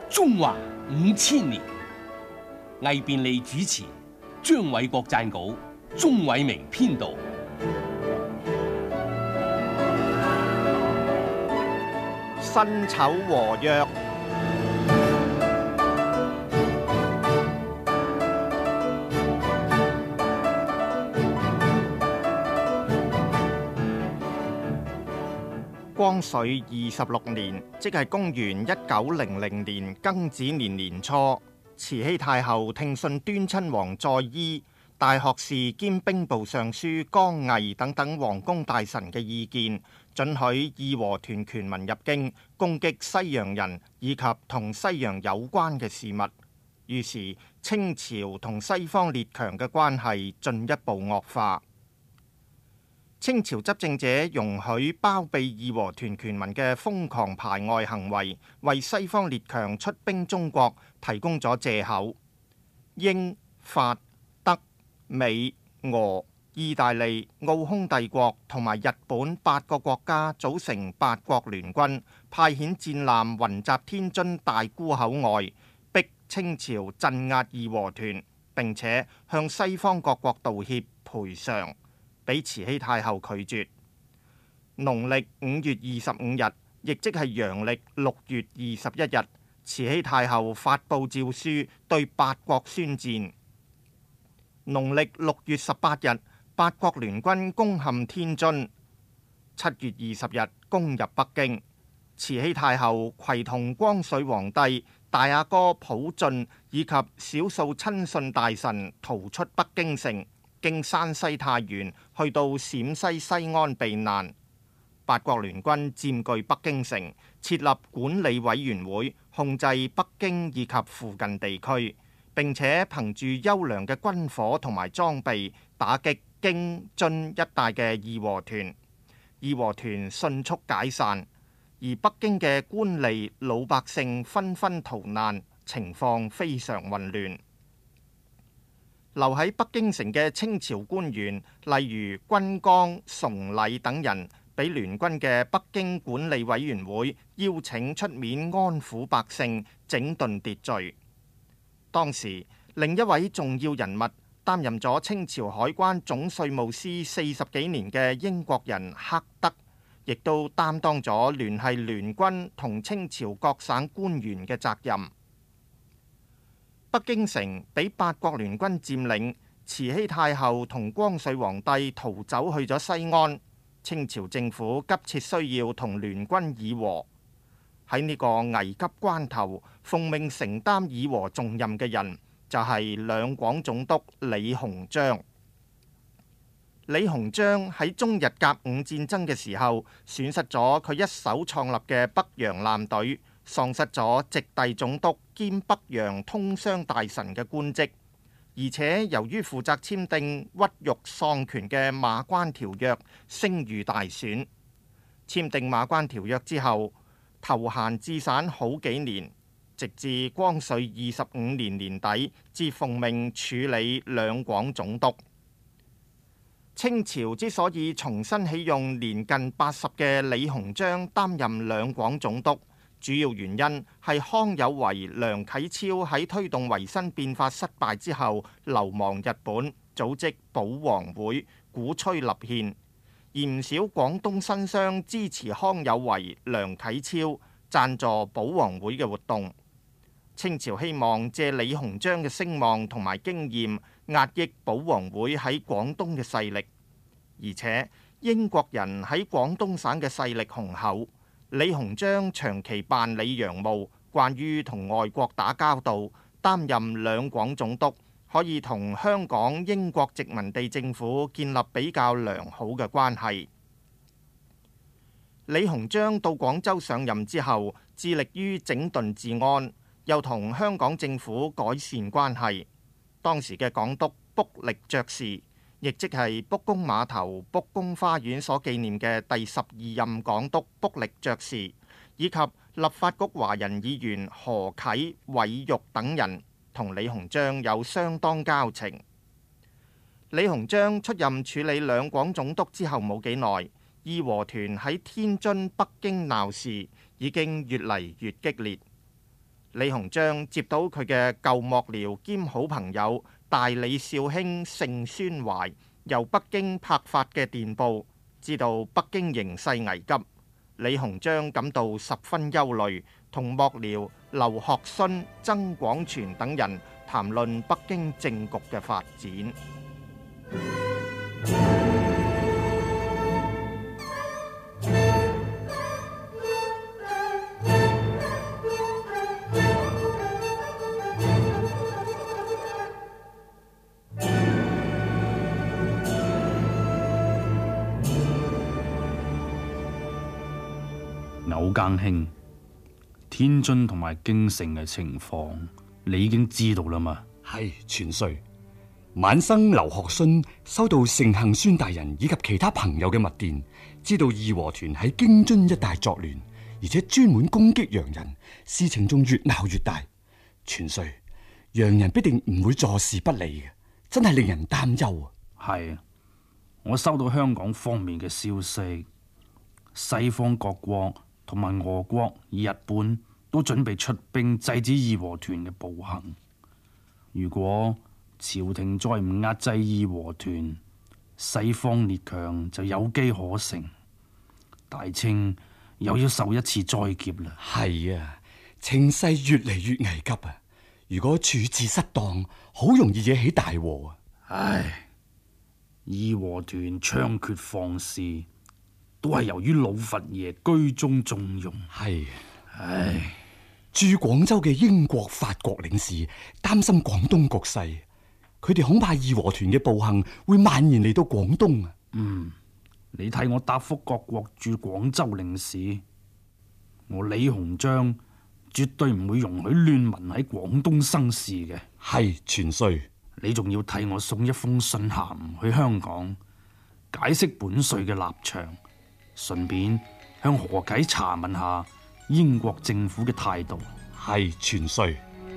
中華5000年，魏便利主持，張偉國撰稿，鍾偉明編導。 辛丑和約。光緒26年，即係公元1900年庚子年年初，慈禧太后聽信端親王載漪、大學士兼兵部尚書江毅等等皇宮大臣嘅意見，准許義和團權民入京攻擊西洋人以及同西洋有關嘅事物。於是清朝同西方列強嘅關係進一步惡化。清朝執政者容許包庇義和團權民嘅瘋狂排外行為，為西方列強出兵中國提供咗藉口。英、法、德、美、俄、意大利、奧匈帝國同埋日本8個國家組成8國聯軍，派遣戰艦雲集天津大沽口外，逼清朝鎮壓義和團，並且向西方各國道歉賠償。俾慈禧太后拒絕。農曆5月25日，亦即係陽歷6月21日，慈禧太后發布詔書對8國宣戰。農曆6月18日，8國聯軍攻陷天津。7月20日攻入北京。慈禧太后攜同光緒皇帝、大阿哥溥俊以及少數親信大臣逃出北京城，經山西太原去到陝西西安避難。8國聯軍佔據北京城，設立管理委員會，控制北京以及附近地區，並且憑住優良嘅軍火同埋裝備打擊京津一帶嘅義和團。義和團迅速解散，而北京嘅官吏老百姓紛紛逃難，情況非常混亂。留喺北京城嘅清朝官員，例如軍綱、崇禮等人，俾聯軍嘅北京管理委員會邀請出面安撫百姓、整頓秩序。當時另一位重要人物，擔任咗清朝海關總稅務司40幾年嘅英國人赫德，亦都擔當咗聯繫聯軍同清朝各省官員嘅責任。北京城俾8國聯軍佔領，慈禧太后同光緒皇帝逃走去咗西安。清朝政府急切需要同聯軍議和。喺呢個危急關頭，奉命承擔議和重任嘅人就係兩廣總督李鴻章。李鴻章喺中日甲午戰爭嘅時候，損失咗佢一手創立嘅北洋艦隊，喪失咗直隸總督兼北洋通商大臣嘅官職，而且由於負責簽訂屈辱喪權嘅馬關條約，聲譽大損。簽訂馬關條約之後，投閒置散好幾年，直至光緒25年年底，至奉命處理兩廣總督。清朝之所以重新起用年近80嘅李鴻章擔任兩廣總督，主要原因係康有為、梁啟超喺推動維新變法失敗之後流亡日本，組織保皇會，鼓吹立憲，而唔少廣東新商支持康有為、梁啟超，贊助保皇會嘅活動。清朝希望借李鴻章嘅聲望同埋經驗壓抑保皇會喺廣東嘅勢力，而且英國人喺廣東省嘅勢力雄厚。李鴻章長期辦理洋務，慣於同外國打交道，擔任兩廣總督，可以同香港英國殖民地政府建立比較良好嘅關係。李鴻章到廣州上任之後，致力於整頓治安，又同香港政府改善關係。當時嘅港督卜力爵士，亦即係卜公碼頭卜公花園所紀念嘅第12任港督卜力爵士，以及立法局華人議員何啟、韋玉等人，同李鴻章有相當交情。李鴻章出任處理兩廣總督之後冇幾耐，義和團喺天津、北京鬧事已經越嚟越激烈。 李鴻章接到佢嘅舊幕僚兼好朋友大理少卿盛宣懷由北京拍發嘅電報，知道北京形勢危急，李鴻章感到十分憂慮，同幕僚劉學勳、曾廣荃等人談論北京政局嘅發展。 偶耕兄，天津同埋京城嘅情況，你已經知道啦嘛？ 係全帥。晚生劉學勳收到盛行孫大人以及其他朋友嘅密電，知道義和團喺京津一帶作亂，而且專門攻擊洋人，事情仲越鬧越大。全帥，洋人必定唔會坐視不理嘅，真係令人擔憂啊！ 係，我收到香港方面嘅消息，西方各國同埋俄國、日本都準備出兵制止義和團嘅暴行。如果朝廷再唔壓制義和團，西方列強就有機可乘，大清又要受一次災劫啦。 係啊，情勢越嚟越危急啊！如果處置失當，好容易惹起大禍啊！ 唉，義和團猖獗放肆，都係由於老佛爺居中縱容。 係， 唉， 駐廣州嘅英國、法國領事擔心廣東局勢，佢哋恐怕義和團嘅暴行會蔓延嚟到廣東啊！ 你睇我答覆各國駐廣州領事，我李鴻章絕對唔會容許亂民喺廣東生事嘅。 係全帥， 你仲要替我送一封信函去香港，解釋本帥嘅立場，順便向何啟查問下英國政府嘅態度。 係全帥。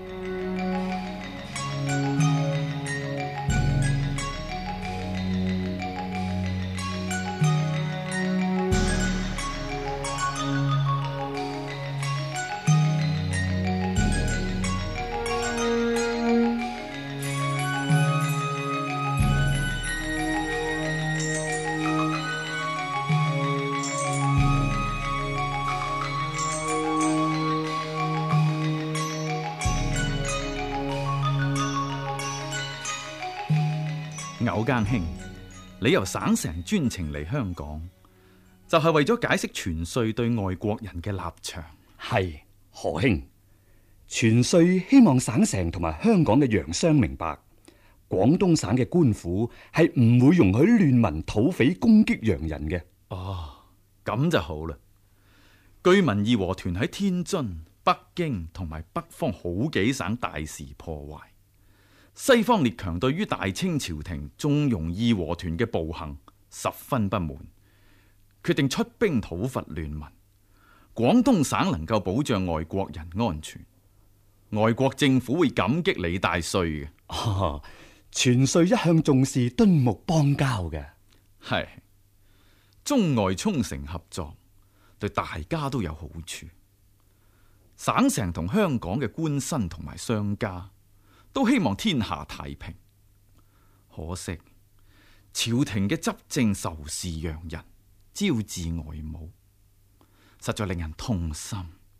偶耕兄，你由省城專程嚟香港，就係為咗解釋全帥對外國人嘅立場。 係何兄，全帥希望省城同埋香港嘅洋商明白，廣東省嘅官府係唔會容許亂民土匪攻擊洋人嘅。 哦，咁就好啦。據聞義和團喺天津、北京同埋北方好幾省大肆破壞。西方列強對於大清朝廷縱容義和團嘅暴行十分不滿，決定出兵討伐亂民。廣東省能夠保障外國人安全，外國政府會感激李大帥嘅。 全帥一向重視敦睦邦交嘅， 係中外沖繩合作，對大家都有好處。省城同香港嘅官紳同埋商家都希望天下太平，可惜朝廷嘅執政仇視洋人，招致外侮，實在令人痛心。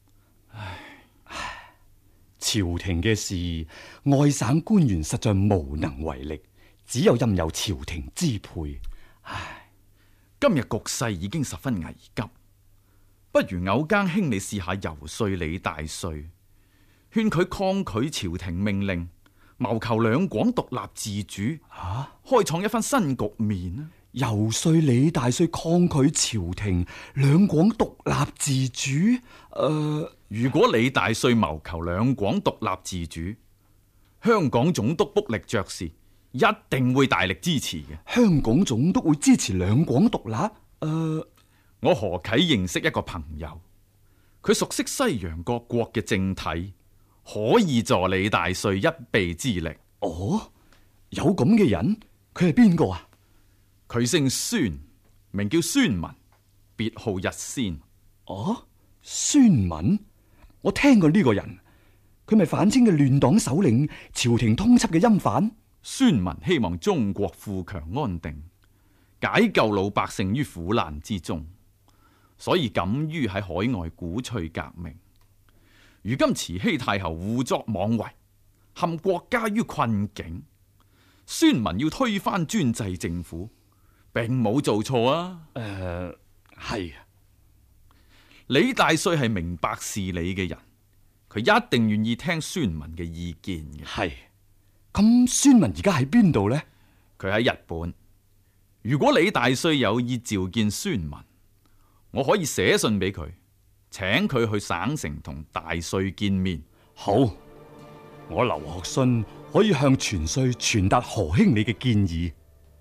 朝廷嘅事，外省官員實在無能為力，只有任由朝廷支配。 今日局勢已經十分危急，不如偶耕兄你試下游說李大帥，勸佢抗拒朝廷命令，謀求兩廣獨立自主，開創一番新局面啊！ 游說李大帥抗拒朝廷，兩廣獨立自主。 如果李大帥謀求兩廣獨立自主，香港總督卜力爵士一定會大力支持嘅。 香港總督會支持兩廣獨立？ 我何啟認識一個朋友，佢熟悉西洋各國嘅政體，可以助李大帥一臂之力。 哦，有咁嘅人？佢係邊個啊？ 佢姓孫，名叫孫文，別號日仙。 哦，孫文，我聽過呢個人， 佢咪反清嘅亂黨首領，朝廷通緝嘅欽犯。 孫文希望中國富強安定，解救老百姓於苦難之中，所以敢於喺海外鼓吹革命。如今慈禧太后胡作妄為，陷國家於困境，孫文要推翻專制政府，並冇做錯啊。 係李大帥係明白事理嘅人，佢一定願意聽孫文嘅意見嘅。 係。咁孫文而家喺邊度呢？ 佢喺日本。如果李大帥有意召見孫文，我可以寫信俾佢，請佢去省城同大帥見面。 好，我劉學信可以向全帥傳達何兄你嘅建議。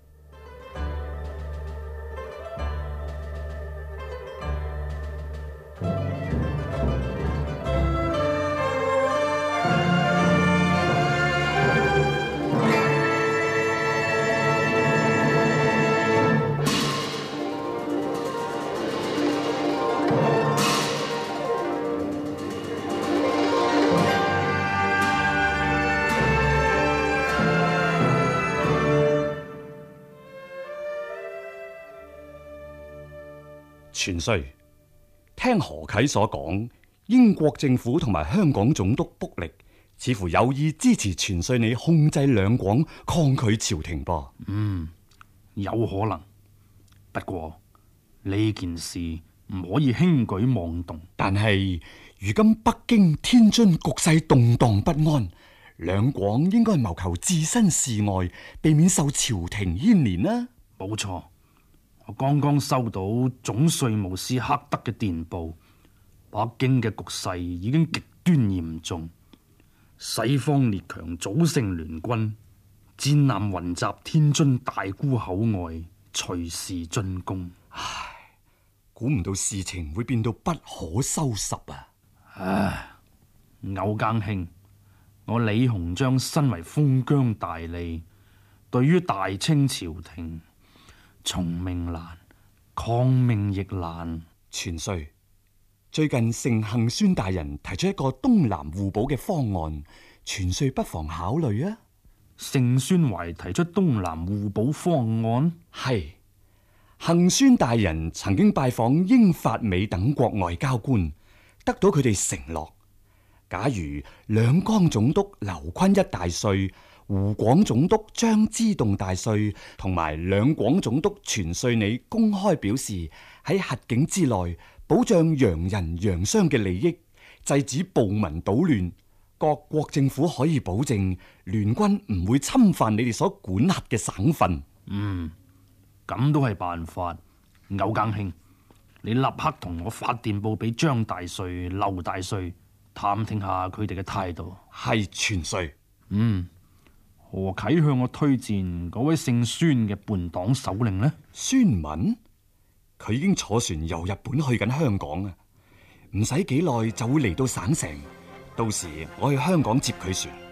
全帥，聽何啟所講，英國政府同埋香港總督卜力似乎有意支持全帥你控制兩廣，抗拒朝廷噃。 有可能，不過呢件事唔可以輕舉妄動。 但係如今北京、天津局勢動盪不安，兩廣應該謀求置身事外，避免受朝廷牽連啦。 冇錯。我剛剛收到總稅務司克德嘅電報，北京嘅局勢已經極端嚴重，西方列強組成聯軍，戰艦雲集天津大沽口外，隨時進攻。 唉，估唔到事情會變到不可收拾啊！ 唉，歐更兄，我李鴻章身為封疆大吏，對於大清朝廷，從命難，抗命亦難。 全帥，最近盛幸孫大人提出一個東南互保嘅方案，全帥不妨考慮啊。 盛宣懷提出東南互保方案， 係幸孫大人曾經拜訪英法美等國外交官，得到佢哋承諾，假如兩江總督劉坤一大帥、湖廣總督張之洞大帥同埋兩廣總督全帥你公開表示喺轄境之內保障洋人洋商嘅利益，制止暴民搗亂，各國政府可以保證聯軍唔會侵犯你哋所管轄嘅省份。 咁都係辦法。歐更兄，你立刻同我發電報俾張大帥、劉大帥，探聽下佢哋嘅態度。 係全帥。 何啟向我推薦嗰位姓孫嘅叛黨首領呢？ 孫文，佢已經坐船由日本去緊香港啊，唔使幾耐就會嚟到省城，到時我去香港接佢船。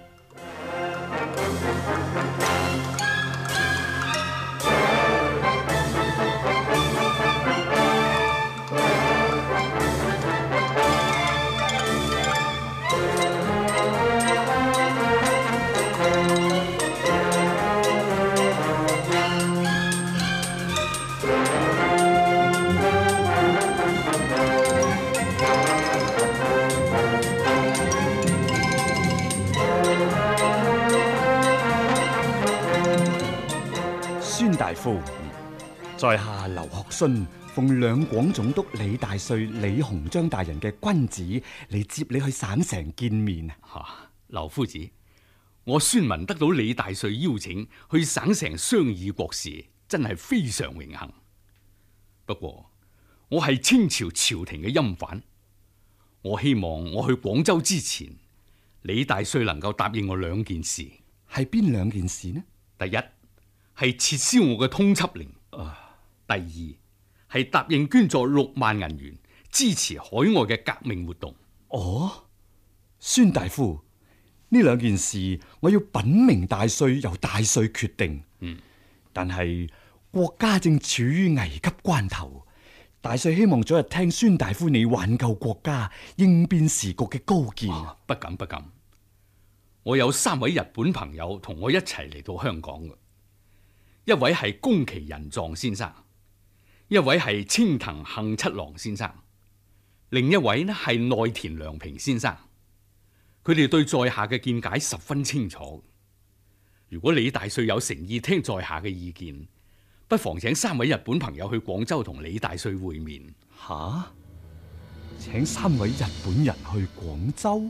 孫大夫，在下劉學勳奉兩廣總督李大帥李鴻章大人嘅君旨嚟接你去省城見面。 劉夫子，我孫文得到李大帥邀請去省城商議國事，真係非常榮幸。不過我係清朝朝廷嘅欽犯，我希望我去廣州之前，李大帥能夠答應我兩件事。 係邊兩件事呢？ 第一係撤銷我嘅通緝令，第二係答應捐助6萬銀元支持海外嘅革命活動。 哦，孫大夫，呢兩件事我要稟明大帥，由大帥決定。但係國家正處於危急關頭，大帥希望早日聽孫大夫你挽救國家、應變時局嘅高見。 不敢不敢， 我有3位日本朋友同我一齊嚟到香港嘅，一位係宮崎仁藏先生，一位係青藤幸七郎先生，另一位呢係內田良平先生。佢哋對在下嘅見解十分清楚。如果李大帥有誠意聽在下嘅意見，不妨請3位日本朋友去廣州同李大帥會面。 吓？請3位日本人去廣州？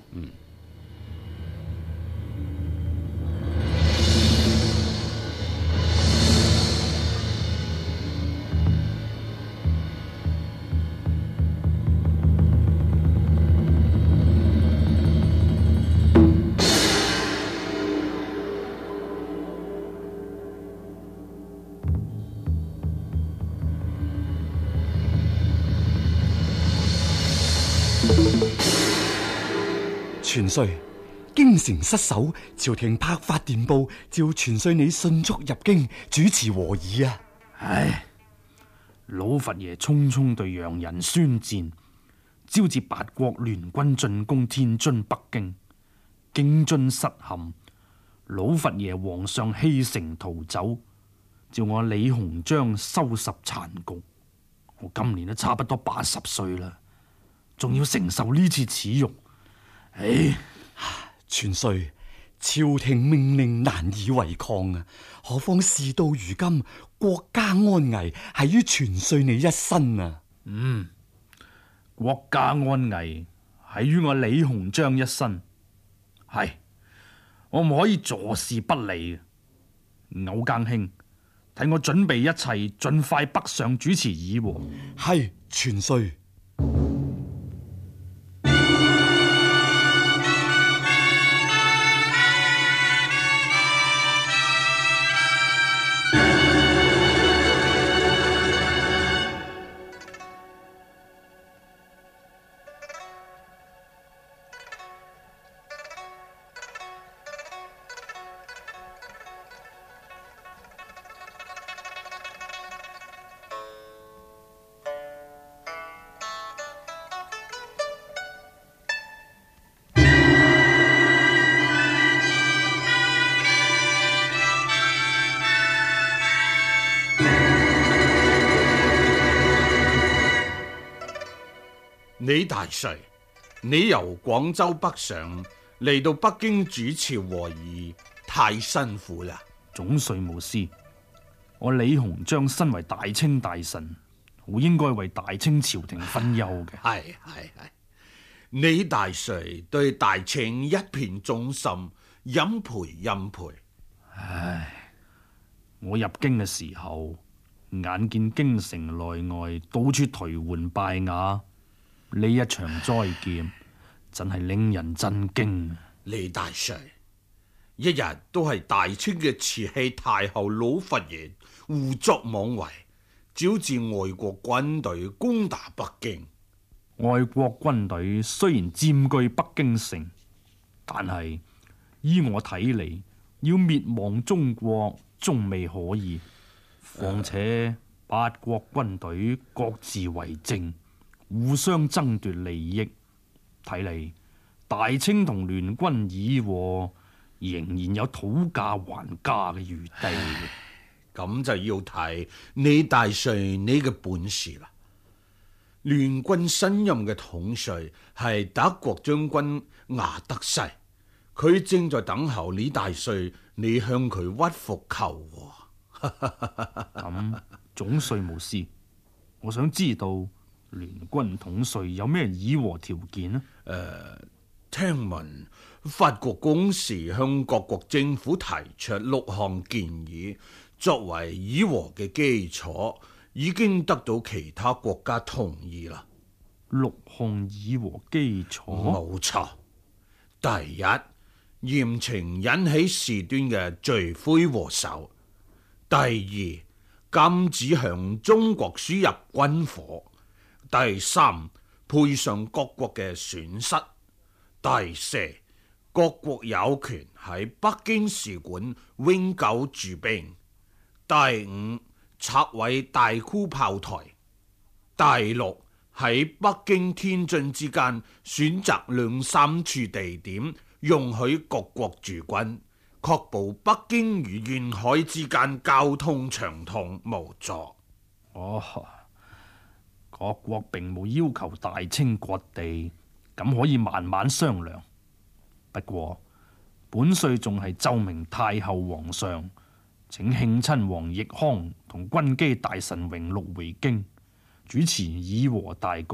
全帥，京城失守，朝廷拍發電報，召全帥你迅速入京主持和議啊！ 唉，老佛爺匆匆對洋人宣戰，招致8國聯軍進攻天津、北京，京津失陷，老佛爺皇上棄城逃走，叫我李鴻章收拾殘局。我今年都差不多80歲啦，仲要承受呢次恥辱。唉， 全帥，朝廷命令難以違抗啊！何況事到如今，國家安危係於全帥你一身啊！ 國家安危係於我李鴻章一身，係我唔可以坐視不理。偶更兄，替我準備一切，盡快北上主持議和。 係全帥。 李大帥，你由廣州北上嚟到北京主持和議，太辛苦啦。 總稅務司，我李鴻章身為大清大臣，好應該為大清朝廷分憂嘅。 係，李大帥對大清一片忠心，欽佩。 唉，我入京嘅時候，眼見京城內外到處頹垣敗瓦。呢一場災劫真係令人震驚。 李大帥，一日都係大清嘅慈禧太后老佛爺胡作妄為，招致外國軍隊攻打北京。 外國軍隊雖然佔據北京城，但係依我睇嚟，要滅亡中國仲未可以。況且8國軍隊各自為政，互相爭奪利益，睇嚟大清同聯軍議和仍然有討價還價嘅餘地。 咁就要睇李大帥你嘅本事啦。聯軍新任嘅統帥係德國將軍亞德西，佢正在等候李大帥你向佢屈服求和。 咁總稅務司，我想知道聯軍統帥有咩議和條件呢？ 聽聞法國公使向各國政府提出6項建議，作為議和嘅基礎，已經得到其他國家同意啦。 6項議和基礎？ 冇錯。第一，嚴懲引起事端嘅罪魁禍首；第二，禁止向中國輸入軍火；第三，賠償各國嘅損失；第四，各國有權喺北京使館永久駐兵；第五，拆毀大沽炮台；第六，喺北京、天津之間選擇2、3處地點容許各國駐軍，確保北京與沿海之間交通暢通無阻。 哦，各國並冇要求大清割地，咁可以慢慢商量。不過本帥仲係奏明太后皇上，請慶親王奕匡同軍機大臣榮祿回京，主持議和大局。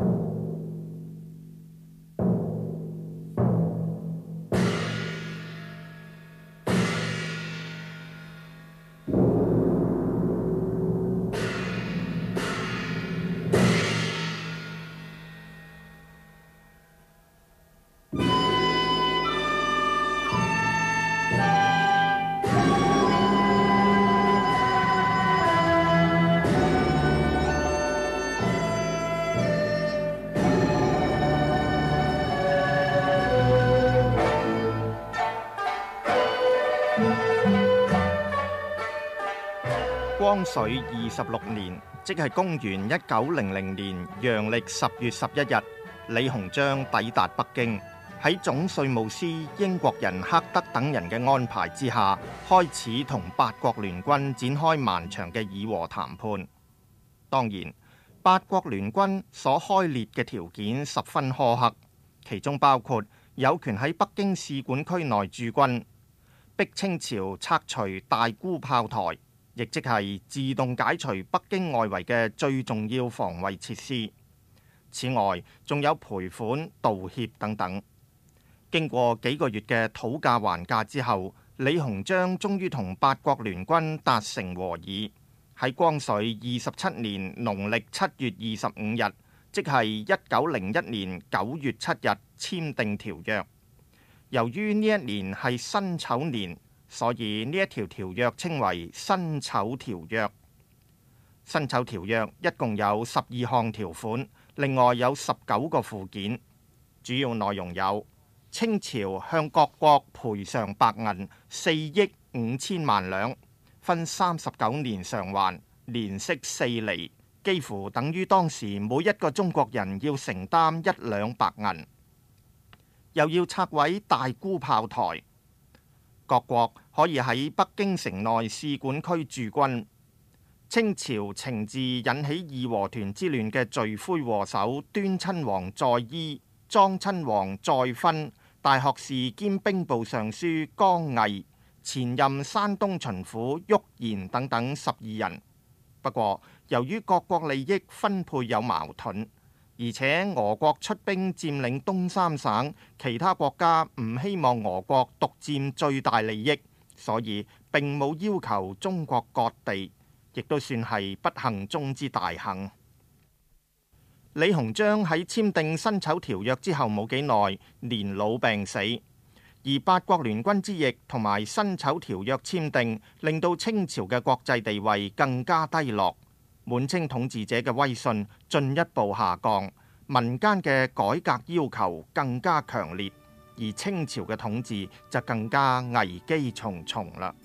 光緒26年，即係公元1900年陽曆10月11日，李鴻章抵達北京，喺總稅務司英國人赫德等人嘅安排之下，開始同八國聯軍展開漫長嘅議和談判。當然，八國聯軍所開列嘅條件十分苛刻，其中包括有權喺北京使館區內駐軍，逼清朝拆除大沽炮台，亦即係自動解除北京外圍嘅最重要防衛設施。此外，仲有賠款、道歉等等。經過幾個月嘅討價還價之後，李鴻章終於同八國聯軍達成和議，喺光緒27年農曆7月25日，即係1901年9月7日簽訂條約。由於呢一年係辛丑年，所以呢一條條約稱為辛丑條約。辛丑條約一共有12項條款，另外有19個附件，主要內容有：清朝向各國賠償白銀4億5千萬兩，分39年償還，年息4厘，幾乎等於當時每一個中國人要承擔1兩白銀。又要拆毀大沽炮台。各國可以喺北京城內使館區駐軍。清朝懲治引起義和團之亂嘅罪魁禍首端親王載漪、莊親王載汾、大學士兼兵部尚書江毅、前任山東巡撫郁賢等等12人。不過，由於各國利益分配有矛盾，而且俄國出兵佔領東三省，其他國家唔希望俄國獨佔最大利益，所以並冇要求中國割地，亦都算係不幸中之大幸。李鴻章喺簽訂辛丑條約之後冇幾耐，年老病死，而八國聯軍之役同埋辛丑條約簽訂，令到清朝嘅國際地位更加低落。滿清統治者嘅威信進一步下降，民間嘅改革要求更加強烈，而清朝嘅統治就更加危機重重啦。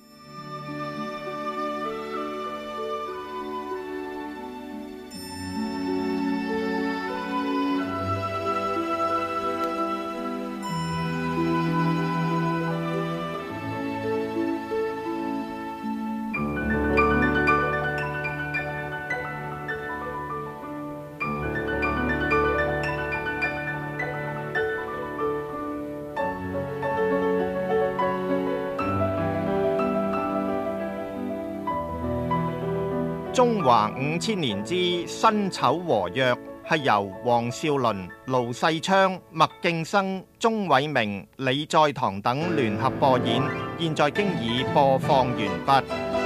中華5000年之辛丑和約係由黃紹綸、盧世昌、麥敬生、鐘偉明、李在堂等聯合播演，現在經已播放完畢。